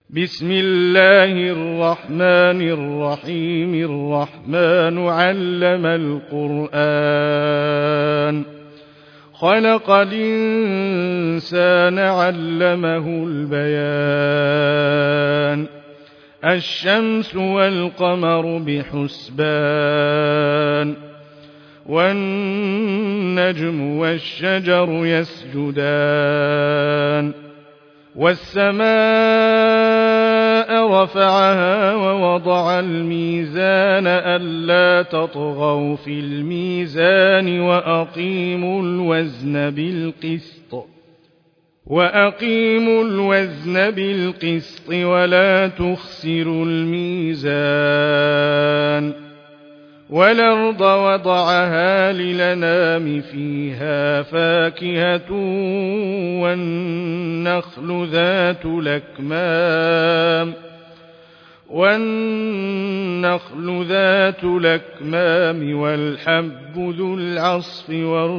بسم الله الرحمن الرحيم. الرحمن علم القرآن، خلق الإنسان علمه البيان. الشمس والقمر بحسبان، والنجم والشجر يسجدان. والسماء رفعها ووضع الميزان ألا تطغوا في الميزان وأقيموا الوزن بالقسط ولا تخسروا الميزان. والأرض وضعها للأنام فيها فاكهة والنخل ذات الأكمام والحب ذو العصف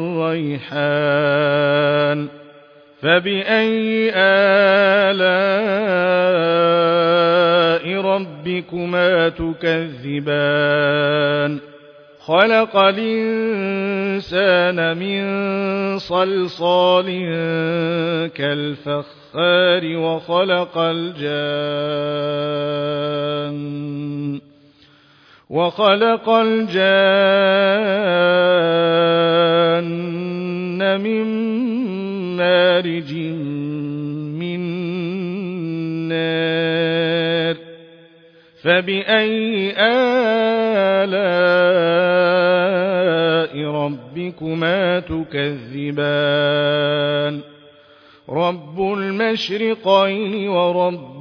والريحان. فبأي آلاء ربكما تكذبان؟ خلق الإنسان من صلصال كالفخار وخلق الجان من مارج من نار. فبأي آلاء ربكما تكذبان؟ رب المشرقين ورب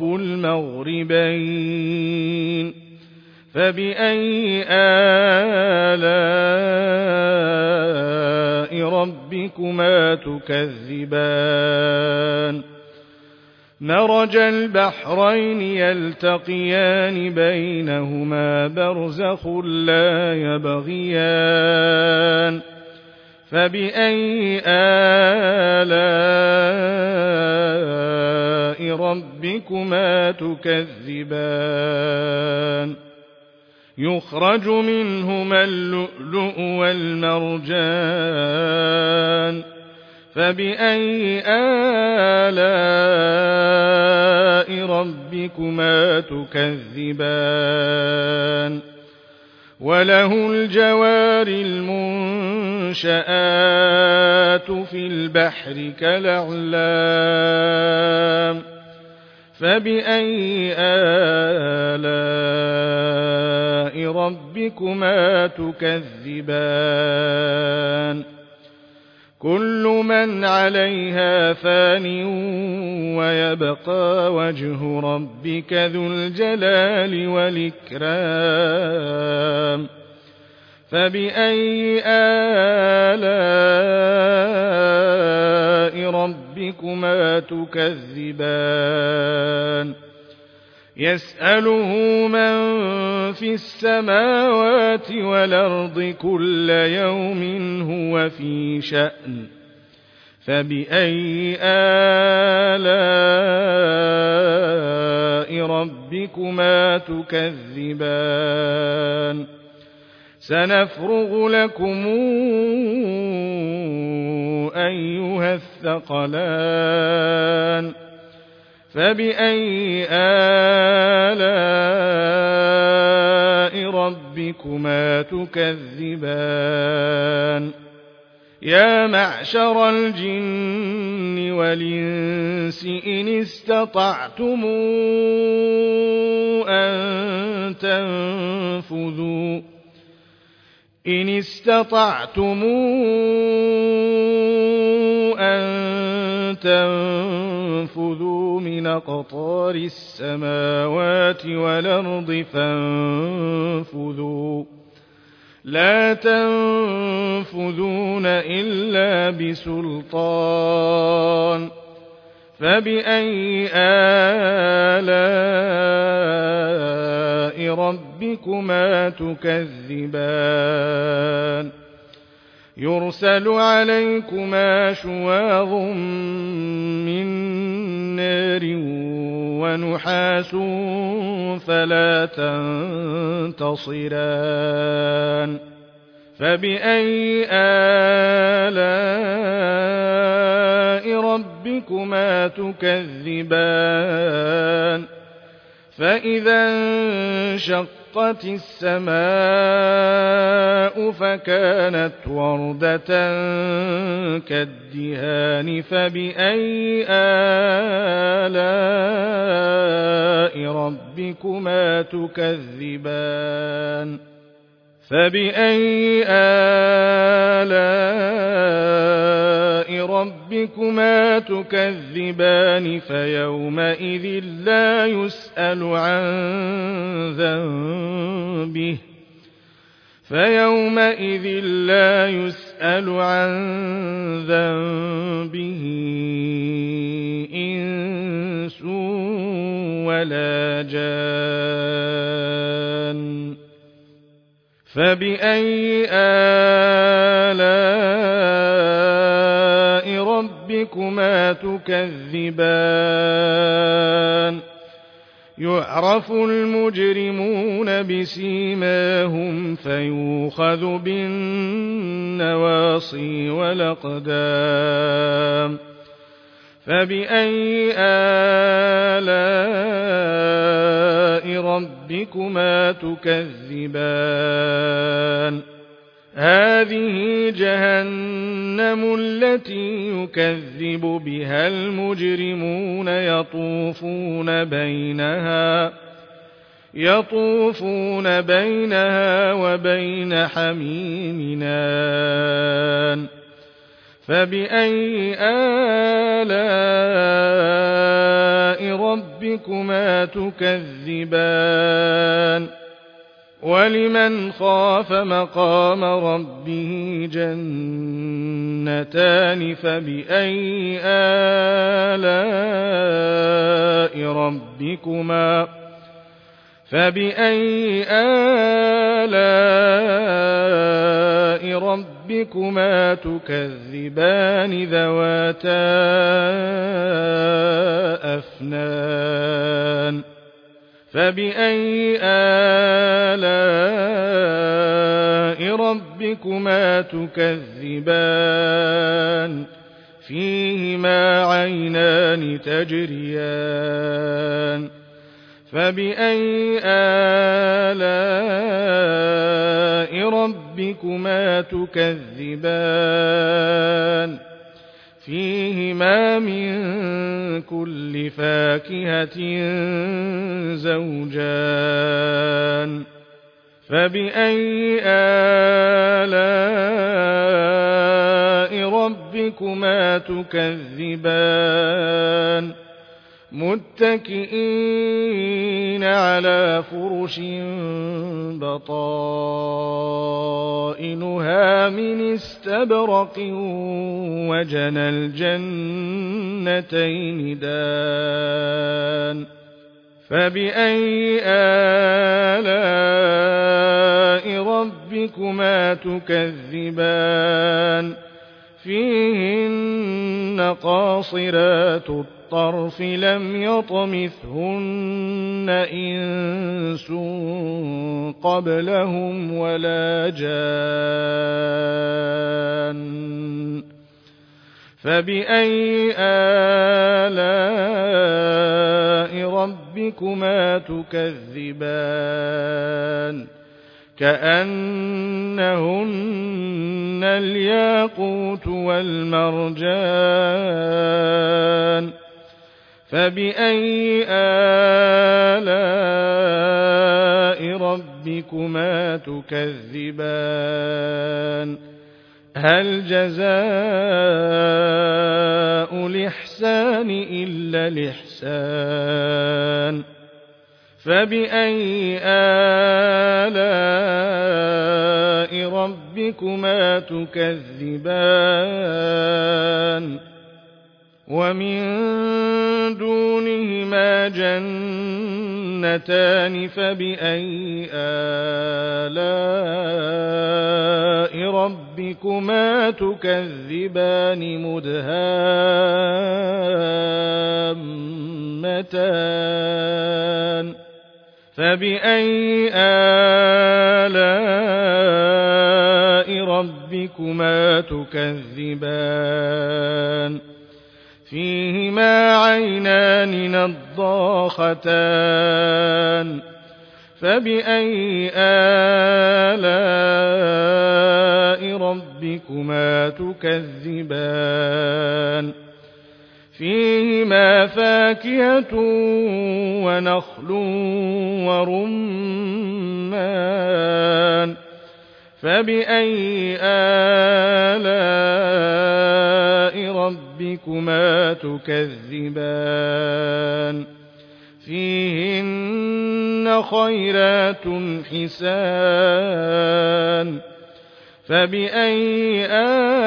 المغربين. فبأي آلاء ربكما تكذبان؟ مرج البحرين يلتقيان بينهما برزخ لا يبغيان. فبأي آلاء ربكما تكذبان؟ يخرج منهما اللؤلؤ والمرجان. فبأي آلاء ربكما تكذبان؟ وله الجوار المنشآت في البحر كالأعلام. فبأي آلاء ربكما تكذبان؟ كل من عليها فان ويبقى وجه ربك ذو الجلال والإكرام. فبأي آلاء ربكما تكذبان؟ يسأله من في السماوات والأرض كل يوم هو في شأن. فبأي آلاء ربكما تكذبان؟ سنفرغ لكم أيها الثقلان. فبأي آلاء ربكما تكذبان؟ يا معشر الجن والإنس إن استطعتم أن تنفذوا من أقطار السماوات والأرض فانفذوا، لا تنفذون إلا بسلطان. فبأي آلاء ربكما تكذبان؟ يرسل عليكما شواظ من نار ونحاس فلا تنتصران فبأي آلاء ربكما تكذبان فإذا انشقت السماء فكانت وردة كالدهان فبأي آلاء ربكما تكذبان فبأي آلاء ربكما تكذبان فيومئذ لا يسأل عن ذنبه إنس ولا جان فبأي آلاء ربكما تكذبان يعرف المجرمون بسيماهم فيؤخذ بالنواصي والأقدام فبأي آلاء ربكما تكذبان هذه جهنم التي يكذب بها المجرمون يطوفون بينها وبين حميم آن فبأي آلاء ربكما تكذبان ولمن خاف مقام ربه جنتان فبأي آلاء ربكما تكذبان ذواتا أفنان فبأي آلاء ربكما تكذبان فيهما عينان تجريان فبأي آلاء ربكما تكذبان فيهما من كل فاكهة زوجان فبأي آلاء ربكما تكذبان متكئين على فرش بطائنها من استبرق وجنى الجنتين دان فبأي آلاء ربكما تكذبان فيهن قاصرات الطرف لم يطمثهن إنس قبلهم ولا جان فبأي آلاء ربكما تكذبان كأنهن الياقوت والمرجان فبأي آلاء ربكما تكذبان هل جزاء الإحسان إلا الإحسان فبأي آلاء ربكما تكذبان ومن دونهما جنتان فبأي آلاء ربكما تكذبان مدهامتان فبأي آلاء ربكما تكذبان فيهما عينان نضاختان فبأي آلاء ربكما تكذبان فيهما فاكهة ونخل ورمان فبأي آلاء ربكما تكذبان فيهن خيرات حسان فبأي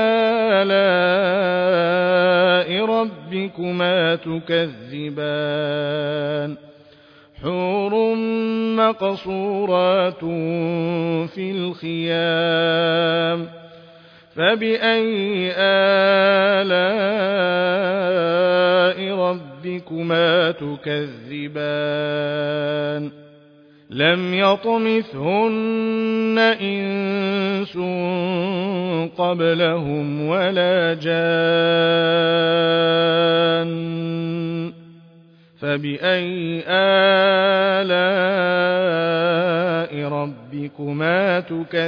آلاء ربكما تكذبان حور مقصورات في الخيام فبأي آلاء ربكما تكذبان لم يطمثهن إنس قبلهم ولا جان فبأي آلاء ربكما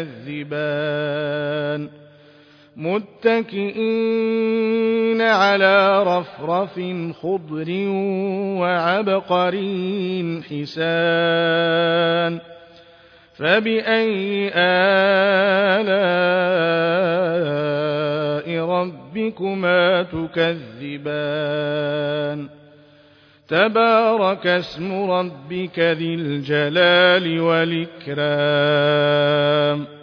تكذبان متكئين على رفرف خضر وعبقري حسان فبأي آلاء ربكما تكذبان تبارك اسم ربك ذي الجلال والإكرام